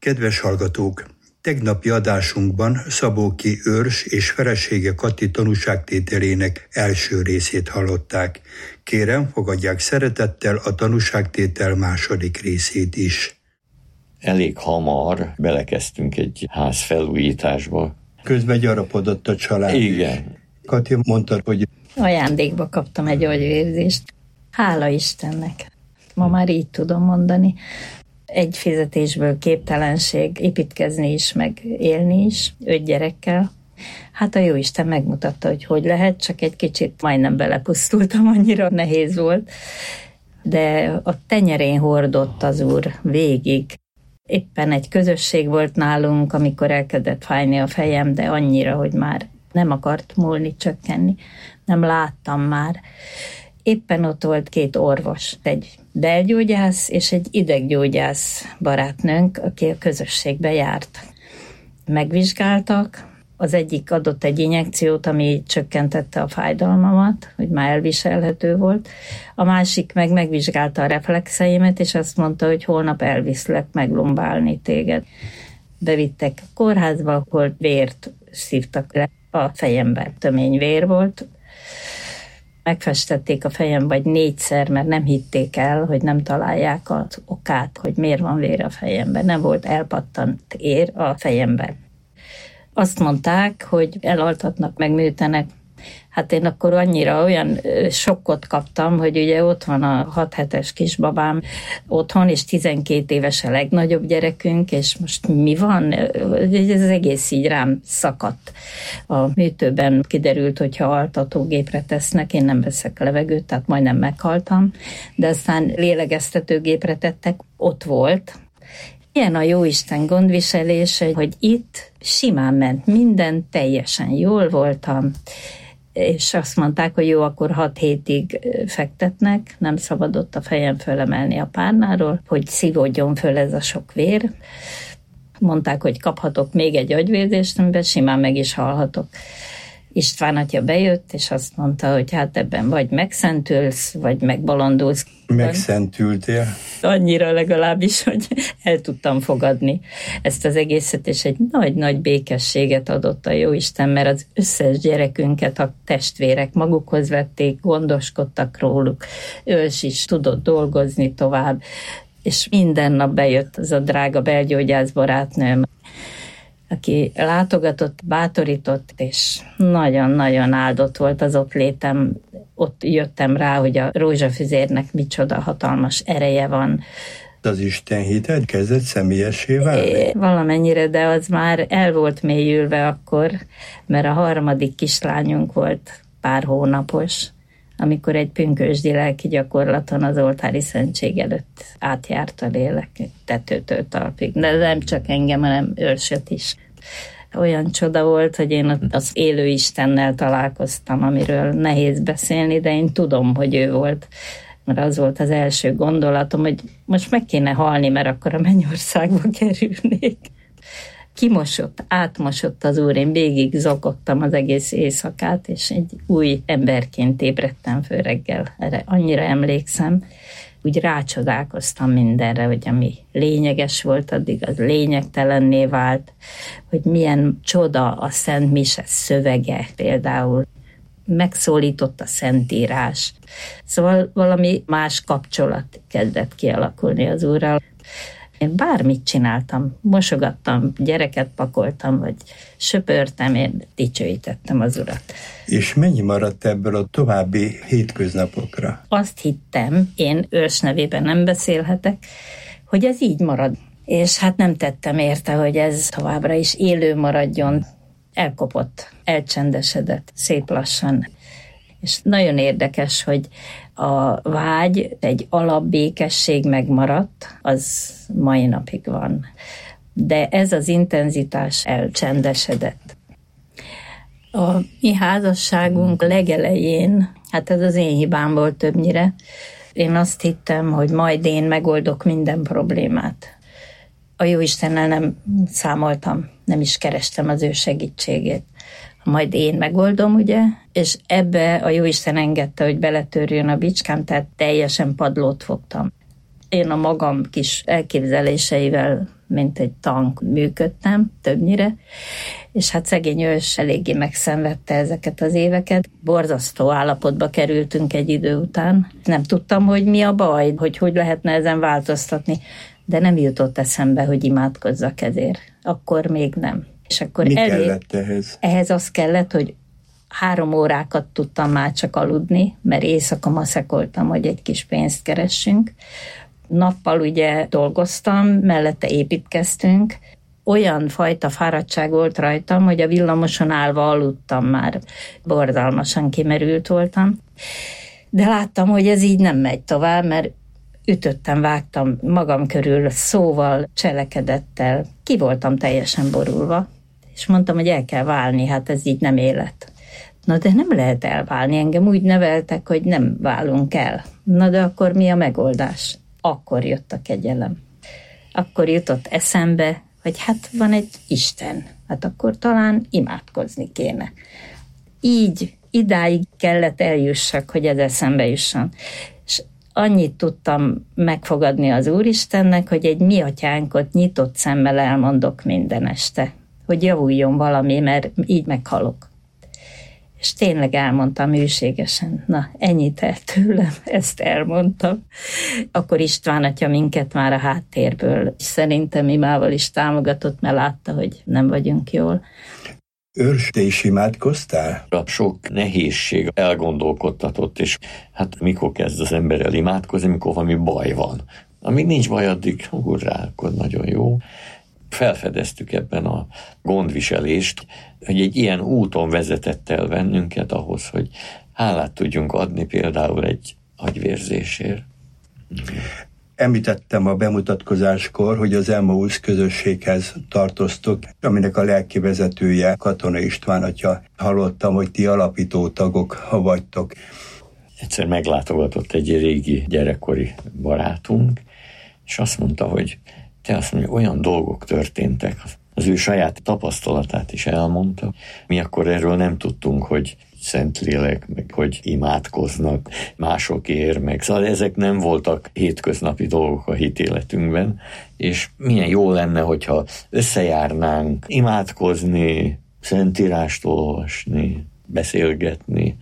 Kedves hallgatók! Tegnapi adásunkban Szabóki Őrs és felesége Kati tanúságtételének első részét hallották. Kérem, fogadják szeretettel a tanúságtétel második részét is. Elég hamar belekezdtünk egy ház felújításba. Közben gyarapodott a család. Igen. Kati mondta, hogy ajándékba kaptam egy agyvérzést. Hála Istennek. Ma már így tudom mondani. Egy fizetésből képtelenség építkezni is, meg élni is, 5 gyerekkel. Hát a Jóisten megmutatta, hogy lehet, csak egy kicsit majdnem belepusztultam, annyira nehéz volt. De a tenyerén hordott az Úr végig. Éppen egy közösség volt nálunk, amikor elkezdett fájni a fejem, de annyira, hogy már nem akart múlni, csökkenni. Nem láttam már. Éppen ott volt 2 orvos, egy belgyógyász és egy ideggyógyász barátnőnk, aki a közösségbe járt. Megvizsgáltak, az egyik adott egy injekciót, ami csökkentette a fájdalmamat, hogy már elviselhető volt. A másik meg megvizsgálta a reflexeimet, és azt mondta, hogy holnap elviszlek meglombálni téged. Bevittek a kórházba, ahol vért szívtak le a fejembe. Tömény vér volt. Megfestették a fejem vagy 4-szer, mert nem hitték el, hogy nem találják az okát, hogy miért van vér a fejemben. Nem volt elpattant ér a fejemben. Azt mondták, hogy elaltatnak, megműtenek. Hát én akkor annyira olyan sokkot kaptam, hogy ugye ott van a 6 hetes kisbabám otthon, és 12 éves a legnagyobb gyerekünk, és most mi van? Ez egész így rám szakadt. A műtőben kiderült, hogyha altatógépre tesznek, én nem veszek levegőt, tehát majdnem meghaltam, de aztán lélegeztetőgépre tettek, ott volt. Ilyen a Jóisten gondviselése, hogy itt simán ment minden, teljesen jól voltam, és azt mondták, hogy jó, akkor 6 hétig fektetnek, nem szabadott a fejem fölemelni a párnáról, hogy szívódjon föl ez a sok vér. Mondták, hogy kaphatok még egy agyvérzést, amiben simán meg is halhatok. István atya bejött, és azt mondta, hogy hát ebben vagy megszentülsz, vagy megbolondulsz. Megszentültél? Annyira legalábbis, hogy el tudtam fogadni ezt az egészet, és egy nagy-nagy békességet adott a Jóisten, mert az összes gyerekünket a testvérek magukhoz vették, gondoskodtak róluk, Őrs is tudott dolgozni tovább, és minden nap bejött az a drága belgyógyász barátnőm, aki látogatott, bátorított, és nagyon-nagyon áldott volt az ott létem. Ott jöttem rá, hogy a rózsafüzérnek micsoda hatalmas ereje van. Az Isten hited kezdett személyessé válni? Valamennyire, de az már el volt mélyülve akkor, mert a 3. kislányunk volt pár hónapos, amikor egy pünkösdi lelki gyakorlaton az oltári szentség előtt átjárt a lélek tetőtől talpig. De nem csak engem, hanem Őrsöt is. Olyan csoda volt, hogy én az élő Istennel találkoztam, amiről nehéz beszélni, de én tudom, hogy ő volt. Mert az volt az első gondolatom, hogy most meg kéne halni, mert akkor a mennyországba kerülnék. Kimosott, átmosott az Úr, én végig zokogtam az egész éjszakát, és egy új emberként ébredtem föl reggel. Erre annyira emlékszem, úgy rácsodálkoztam mindenre, hogy ami lényeges volt addig, az lényegtelenné vált, hogy milyen csoda a Szent Mise szövege például. Megszólított a Szentírás. Szóval valami más kapcsolat kezdett kialakulni az Úrral. Én bármit csináltam, mosogattam, gyereket pakoltam, vagy söpörtem, én dicsőítettem az Urat. És mennyi maradt ebből a további hétköznapokra? Azt hittem, én Őrs nevében nem beszélhetek, hogy ez így marad. És hát nem tettem érte, hogy ez továbbra is élő maradjon. Elkopott, elcsendesedett szép lassan. És nagyon érdekes, hogy a vágy, egy alapbékesség megmaradt, az mai napig van. De ez az intenzitás elcsendesedett. A mi házasságunk legelején, hát ez az én hibám volt többnyire, én azt hittem, hogy majd én megoldok minden problémát. A Jóistennel nem számoltam, nem is kerestem az ő segítségét. Majd én megoldom, ugye, és ebbe a Jóisten engedte, hogy beletörjön a bicskám, tehát teljesen padlót fogtam. Én a magam kis elképzeléseivel mint egy tank működtem többnyire, és hát szegény ős eléggé megszenvedte ezeket az éveket. Borzasztó állapotba kerültünk egy idő után. Nem tudtam, hogy mi a baj, hogy lehetne ezen változtatni, de nem jutott eszembe, hogy imádkozzak ezért. Akkor még nem. És akkor mi kellett ehhez? Ehhez az kellett, hogy 3 órákat tudtam már csak aludni, mert éjszaka maszekoltam, hogy egy kis pénzt keressünk. Nappal ugye dolgoztam, mellette építkeztünk. Olyan fajta fáradtság volt rajtam, hogy a villamoson állva aludtam már. Borzalmasan kimerült voltam. De láttam, hogy ez így nem megy tovább, mert ütöttem, vágtam magam körül szóval, cselekedettel. Ki voltam teljesen borulva, és mondtam, hogy el kell válni, hát ez így nem élet. Na de nem lehet elválni, engem úgy neveltek, hogy nem válunk el. Na de akkor mi a megoldás? Akkor jött a kegyelem. Akkor jutott eszembe, hogy hát van egy Isten, hát akkor talán imádkozni kéne. Így, idáig kellett eljussak, hogy ez eszembe jusson. És annyit tudtam megfogadni az Úristennek, hogy egy mi atyánkot nyitott szemmel elmondok minden este, hogy javuljon valami, mert így meghalok. És tényleg elmondtam hűségesen. Na, ennyit el tőlem, ezt elmondtam. Akkor István atya minket már a háttérből szerintem imával is támogatott, mert látta, hogy nem vagyunk jól. Őrs, te is imádkoztál? A sok nehézség elgondolkodtatott, és hát mikor kezd az ember el imádkozni, mikor valami baj van. Amíg nincs baj, addig hurrá, akkor nagyon jó. Felfedeztük ebben a gondviselést, hogy egy ilyen úton vezetett el bennünket ahhoz, hogy hálát tudjunk adni például egy agyvérzésért. Említettem a bemutatkozáskor, hogy az Emmaus közösséghez tartoztok, aminek a lelki vezetője Katona István atya. Hallottam, hogy ti alapító tagok vagytok. Egyszer meglátogatott egy régi gyerekkori barátunk, és azt mondta, hogy te azt mondja, olyan dolgok történtek, az ő saját tapasztalatát is elmondta. Mi akkor erről nem tudtunk, hogy Szentlélek, meg hogy imádkoznak másokért, meg szóval ezek nem voltak hétköznapi dolgok a hitéletünkben, és milyen jó lenne, hogyha összejárnánk imádkozni, szentírást olvasni, beszélgetni.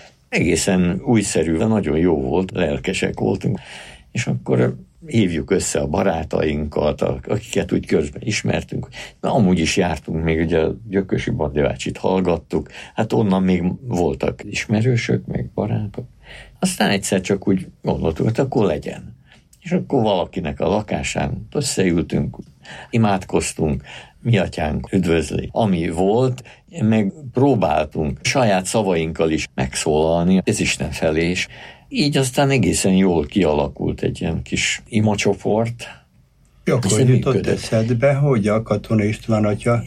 Egészen újszerű, nagyon jó volt, lelkesek voltunk, és akkor hívjuk össze a barátainkat, akiket úgy közben ismertünk. Na, amúgy is jártunk, még ugye a Gyökösi Bandjácsit hallgattuk, hát onnan még voltak ismerősök, meg barátok. Aztán egyszer csak úgy gondoltuk, hogy akkor legyen. És akkor valakinek a lakásán összeültünk, imádkoztunk, mi atyánk üdvözli. Ami volt, meg próbáltunk saját szavainkkal is megszólalni, ez Isten felé is. Így aztán egészen jól kialakult egy ilyen kis imacsoport. Akkor jutott eszedbe, hogy a Katona István atya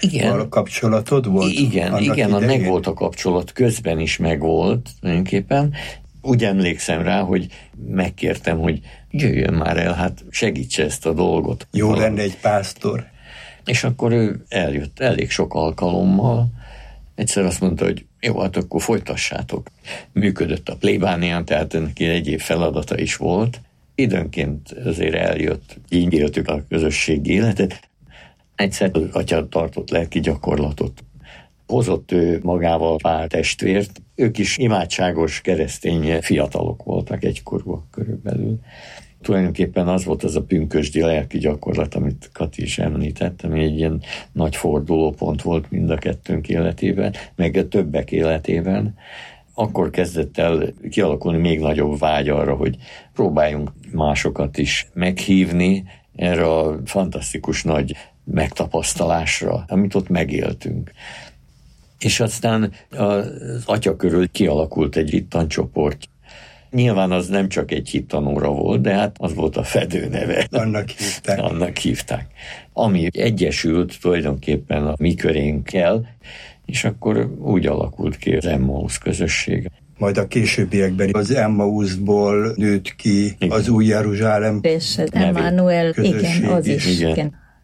a kapcsolatod volt? Igen, megvolt a kapcsolat, közben is megvolt tulajdonképpen. Úgy emlékszem rá, hogy megkértem, hogy jöjjön már el, hát segítse ezt a dolgot. Jó lenne egy pásztor. És akkor ő eljött elég sok alkalommal. Egyszer azt mondta, hogy jó, hát akkor folytassátok. Működött a plébánián, tehát neki egyéb feladata is volt. Időnként azért eljött, így éltük a közösségi életet. Egyszer az atya tartott lelki gyakorlatot. Hozott ő magával pár testvért. Ők is imádságos keresztény fiatalok voltak, egykorúak körülbelül. Tulajdonképpen az volt az a pünkösdi lelki gyakorlat, amit Kati is említett, ami egy ilyen nagy fordulópont volt mind a kettőnk életében, meg a többek életében. Akkor kezdett el kialakulni még nagyobb vágy arra, hogy próbáljunk másokat is meghívni erre a fantasztikus nagy megtapasztalásra, amit ott megéltünk. És aztán az atya körül kialakult egy hittancsoport. Nyilván az nem csak egy hittanóra volt, de hát az volt a fedőneve. Annak hívták. Ami egyesült tulajdonképpen a mi körénkkel, és akkor úgy alakult ki az Emmaus közösség. Majd a későbbiekben az Emmausból nőtt ki az Új Jeruzsálem és Emmanuel, igen, az is. Igen.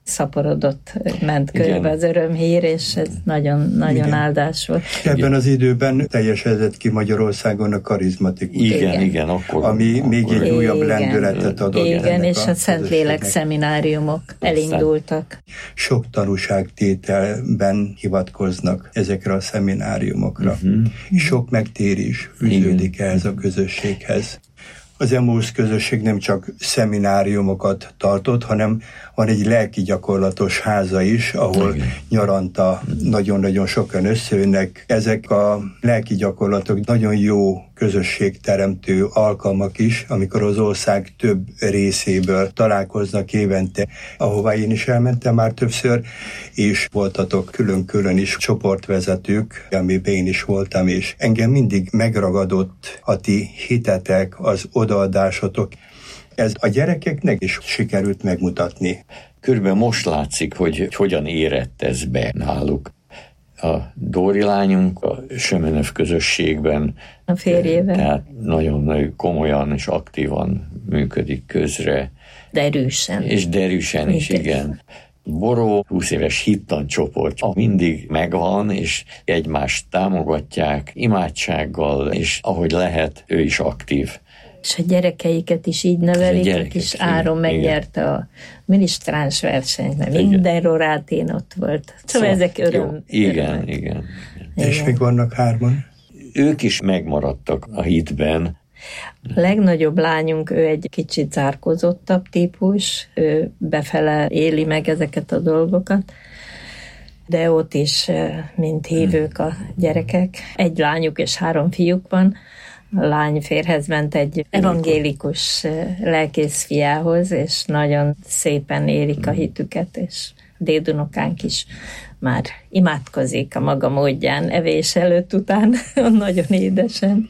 szaporodott, ment körbe az örömhír, és ez nagyon áldás volt. Ebben az időben teljesedett ki Magyarországon a karizmatikus. Igen, akkor. Ami még egy újabb lendületet adott. Igen, és a Szentlélek szemináriumok elindultak. Sok tanúságtételben hivatkoznak ezekre a szemináriumokra. Sok megtérés fűződik ehhez a közösséghez. Az Emmaus közösség nem csak szemináriumokat tartott, hanem van egy lelki gyakorlatos háza is, ahol nyaranta nagyon-nagyon sokan összejönnek. Ezek a lelki gyakorlatok nagyon jó közösségteremtő alkalmak is, amikor az ország több részéből találkoznak évente, ahová én is elmentem már többször, és voltatok külön-külön is csoportvezetők, amiben én is voltam, és engem mindig megragadott a ti hitetek, az odaadásotok. Ez a gyerekeknek is sikerült megmutatni. Körülbelül most látszik, hogy hogyan érett ez be náluk. A Dóri lányunk a Sömenöv közösségben a férjével. Tehát nagyon komolyan és aktívan működik közre. Derűsen. És derűsen is, igen. Boró 20 éves hittancsoport mindig megvan, és egymást támogatják imádsággal, és ahogy lehet, ő is aktív. És a gyerekeiket is így nevelik, a kis Áron megnyerte a minisztráns versenyt, mert minden rorátén ott volt. Szóval ezek öröm. Igen. És még vannak 3? Ők is megmaradtak a hitben. A legnagyobb lányunk, ő egy kicsit zárkózottabb típus, ő befele éli meg ezeket a dolgokat, de ott is, mint hívők a gyerekek. Egy lányuk és 3 fiúk van. A lány férhez ment egy evangélikus lelkész fiához, és nagyon szépen élik a hitüket, és dédunokánk is már imádkozik a maga módján, evés előtt, után, nagyon édesen.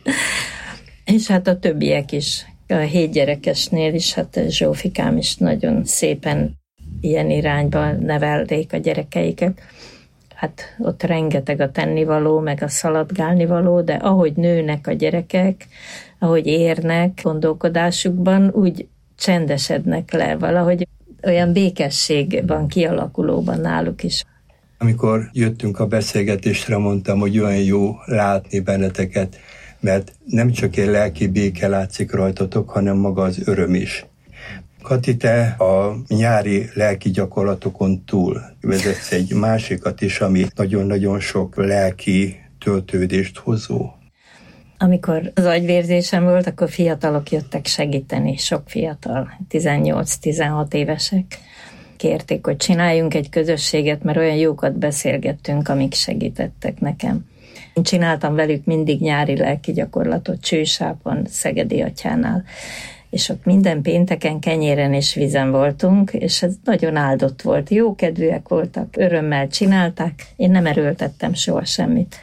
És hát a többiek is, a 7 gyerekesnél is, hát Zsófikám is nagyon szépen ilyen irányba nevelték a gyerekeiket. Hát ott rengeteg a tennivaló, meg a szaladgálnivaló, de ahogy nőnek a gyerekek, ahogy érnek gondolkodásukban, úgy csendesednek le, valahogy olyan békesség van kialakulóban náluk is. Amikor jöttünk a beszélgetésre, mondtam, hogy olyan jó látni benneteket, mert nem csak egy lelki béke látszik rajtatok, hanem maga az öröm is. Kati, te a nyári lelki gyakorlatokon túl vezetsz egy másikat is, ami nagyon-nagyon sok lelki töltődést hozó. Amikor az agyvérzésem volt, akkor fiatalok jöttek segíteni, sok fiatal, 18-16 évesek. Kérték, hogy csináljunk egy közösséget, mert olyan jókat beszélgettünk, amik segítettek nekem. Én csináltam velük mindig nyári lelki gyakorlatot Csősápon, Szegedi Atyánál, és ott minden pénteken kenyéren és vízen voltunk, és ez nagyon áldott volt. Jókedvűek voltak, örömmel csinálták, én nem erőltettem soha semmit.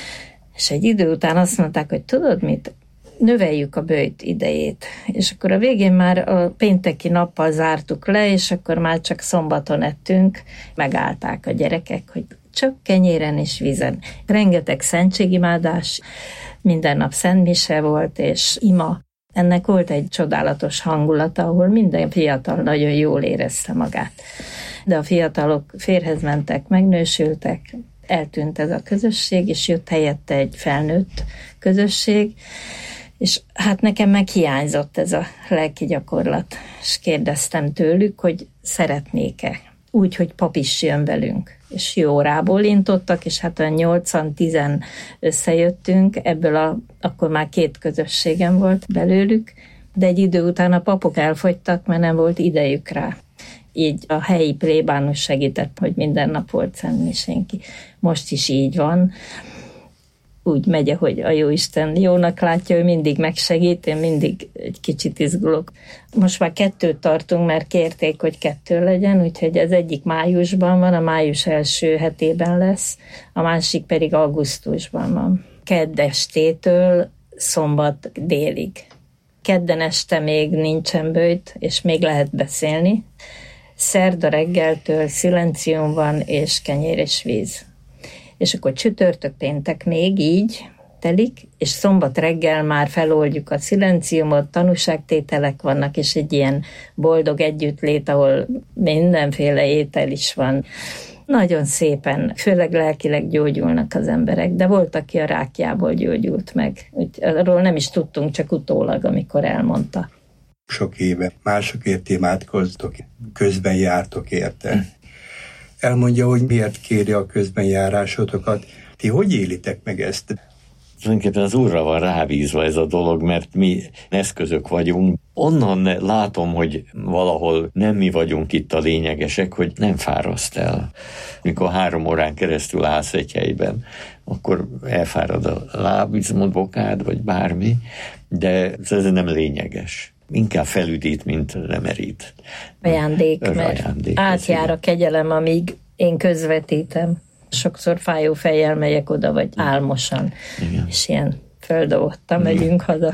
És egy idő után azt mondták, hogy tudod mit, növeljük a böjt idejét. És akkor a végén már a pénteki nappal zártuk le, és akkor már csak szombaton ettünk, megállták a gyerekek, hogy csak kenyéren és vízen. Rengeteg szentségimádás, minden nap szentmise volt, és ima. Ennek volt egy csodálatos hangulata, ahol minden fiatal nagyon jól érezte magát. De a fiatalok férhez mentek, megnősültek, eltűnt ez a közösség, és jött helyette egy felnőtt közösség, és hát nekem meg hiányzott ez a lelki gyakorlat, és kérdeztem tőlük, hogy szeretnék-e, úgy, hogy pap is jön velünk. És jó rábólintottak, és hát olyan 8-10 összejöttünk, ebből akkor már 2 közösségem volt belőlük, de egy idő után a papok elfogytak, mert nem volt idejük rá. Így a helyi plébános segített, hogy minden nap volt szentmisénki. Most is így van. Úgy megy, hogy a Jóisten jónak látja, ő mindig megsegít, én mindig egy kicsit izgulok. Most már 2 tartunk, mert kérték, hogy 2 legyen, úgyhogy az egyik májusban van, a május első hetében lesz, a másik pedig augusztusban van. Kedd estétől szombat délig. Kedden este még nincsen böjt, és még lehet beszélni. Szerda reggeltől szilencium van, és kenyér és víz. És akkor csütörtök péntek még így, telik, és szombat reggel már feloldjuk a szilenciumot, tanúságtételek vannak, és egy ilyen boldog együttlét, ahol mindenféle étel is van. Nagyon szépen, főleg lelkileg gyógyulnak az emberek, de volt, aki a rákjából gyógyult meg. Arról nem is tudtunk, csak utólag, amikor elmondta. Sok éve másokért imádkoztok, közben jártok érte. Elmondja, hogy miért kéri a közbenjárásotokat. Ti hogy élitek meg ezt? Tulajdonképpen az Úrra van rábízva ez a dolog, mert mi eszközök vagyunk. Onnan látom, hogy valahol nem mi vagyunk itt a lényegesek, hogy nem fáraszt el. Mikor 3 órán keresztül állsz egy helyben, akkor elfárad a lábizmod, bokád, vagy bármi, de ez nem lényeges. Inkább felüdít, mint lemerít. Ajándék, mert átjár a kegyelem, amíg én közvetítem. Sokszor fájó fejjel megyek oda, vagy álmosan. Igen. És ilyen földolgottan megyünk haza.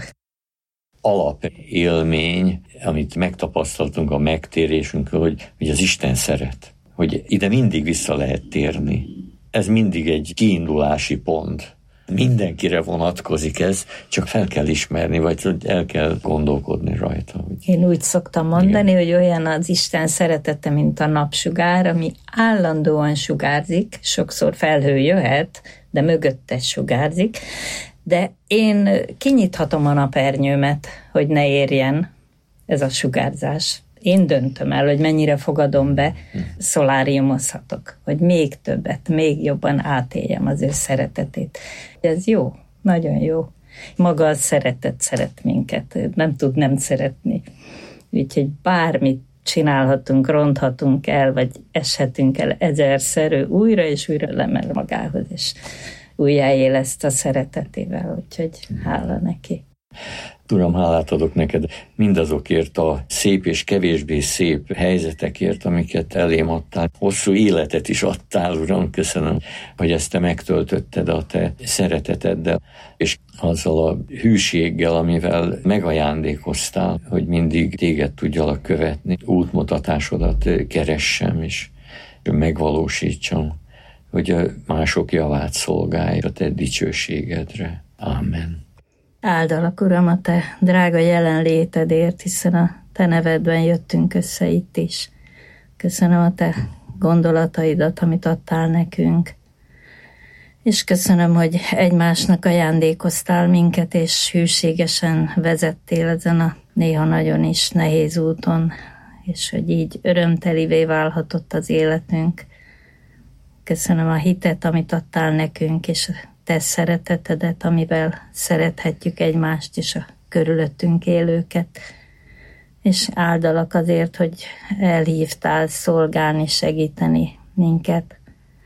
Alapélmény, amit megtapasztaltunk a megtérésünkről, hogy az Isten szeret. Hogy ide mindig vissza lehet térni. Ez mindig egy kiindulási pont. Mindenkire vonatkozik ez, csak fel kell ismerni, vagy el kell gondolkodni rajta. Én úgy szoktam mondani, igen, hogy olyan az Isten szeretete, mint a napsugár, ami állandóan sugárzik, sokszor felhő jöhet, de mögötte sugárzik, de én kinyithatom a napernyőmet, hogy ne érjen ez a sugárzás. Én döntöm el, hogy mennyire fogadom be, szoláriumozhatok, hogy még többet, még jobban átéljem az ő szeretetét. Ez jó, nagyon jó. Maga a szeretet szeret minket, nem tud nem szeretni. Úgyhogy bármit csinálhatunk, ronthatunk el, vagy eshetünk el ezerszer, ő újra és újra lemel magához, és újjáéleszt a szeretetével, úgyhogy hála neki. Uram, hálát adok neked mindazokért a szép és kevésbé szép helyzetekért, amiket elém adtál. Hosszú életet is adtál, Uram, köszönöm, hogy ezt te megtöltötted a te szereteteddel, és azzal a hűséggel, amivel megajándékoztál, hogy mindig téged tudjalak követni, útmutatásodat keressem, és megvalósítsam, hogy mások javát szolgálj a te dicsőségedre. Amen. Áldalak, Uram, a te drága jelenlétedért, hiszen a te nevedben jöttünk össze itt is. Köszönöm a te gondolataidat, amit adtál nekünk. És köszönöm, hogy egymásnak ajándékoztál minket, és hűségesen vezettél ezen a néha nagyon is nehéz úton, és hogy így örömtelivé válhatott az életünk. Köszönöm a hitet, amit adtál nekünk, és te szeretetedet, amivel szerethetjük egymást és a körülöttünk élőket. És áldalak azért, hogy elhívtál szolgálni, segíteni minket.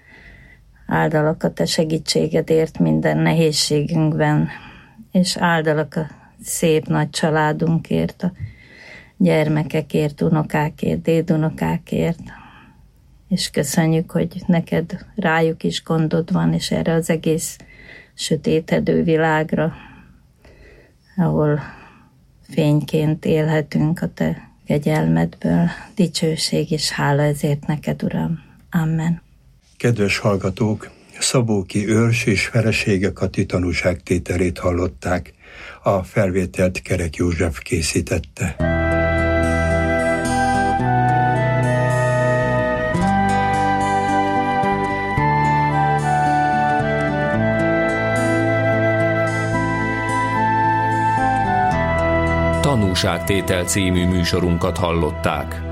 Áldalak a te segítségedért minden nehézségünkben, és áldalak a szép nagy családunkért, a gyermekekért, unokákért, dédunokákért. És köszönjük, hogy neked rájuk is gondod van, és erre az egész sötétedő világra, ahol fényként élhetünk a te kegyelmedből. Dicsőség és hála ezért neked, Uram. Amen. Kedves hallgatók, Szabóki őrs és felesége Kati tanúságtételét hallották. A felvételt Kerek József készítette. Tanúságtétel című műsorunkat hallották.